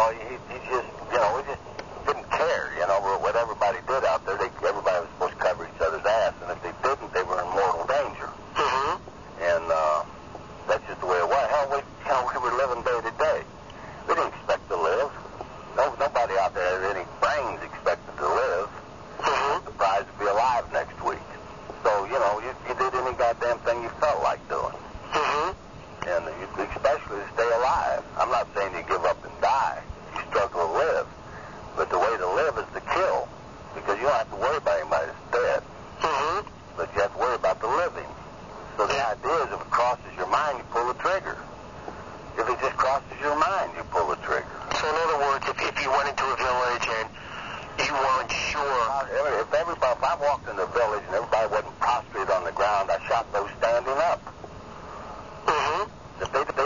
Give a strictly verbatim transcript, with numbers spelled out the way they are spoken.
well, he, he just, you know, he just didn't care, you know, what everybody did out there. They, everybody was supposed to cover each other's ass, and if they didn't, they were in mortal danger. Mm-hmm. And uh, that's just the way it was. Hell, we, you know, we were living day to day. We didn't expect to live. No, nobody out there had any brains expected to live. Mm-hmm. Surprised to be alive next week. So, you know, you, you did any goddamn thing you felt like doing. Mm-hmm. And you, especially to stay alive. I'm not saying you give up and die. You struggle to live. But the way to live is to kill. Because you don't have to worry about anybody that's dead. Mm-hmm. But you have to worry about the living. So the idea is if it crosses your mind, you pull the trigger. If it just crosses your mind, you pull the trigger. So in other words, if, if you went into a village and you weren't sure... If everybody, if I walked in the village and everybody wasn't prostrate on the ground, I shot those standing up. Mm-hmm. If they, they